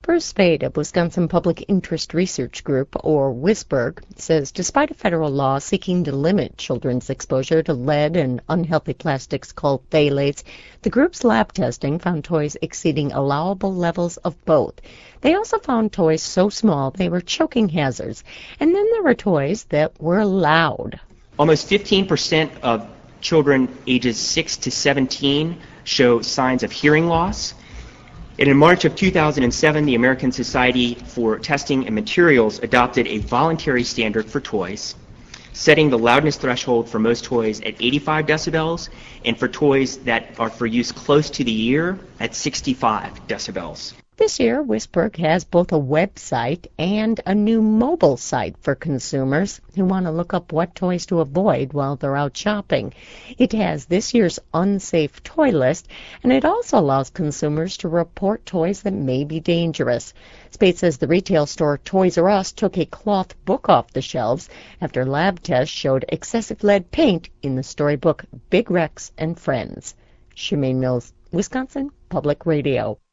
Bruce Spade of Wisconsin Public Interest Research Group, or WISBRG, says despite a federal law seeking to limit children's exposure to lead and unhealthy plastics called phthalates, the group's lab testing found toys exceeding allowable levels of both. They also found toys so small they were choking hazards. And then there were toys that were loud. Almost 15% of children ages 6 to 17 show signs of hearing loss. And in March of 2007, the American Society for Testing and Materials adopted a voluntary standard for toys, setting the loudness threshold for most toys at 85 decibels and for toys that are for use close to the ear at 65 decibels. This year, WISBRG has both a website and a new mobile site for consumers who want to look up what toys to avoid while they're out shopping. It has this year's unsafe toy list, and it also allows consumers to report toys that may be dangerous. Spade says the retail store Toys R Us took a cloth book off the shelves after lab tests showed excessive lead paint in the storybook Big Rex and Friends. Shemaine Mills, Wisconsin Public Radio.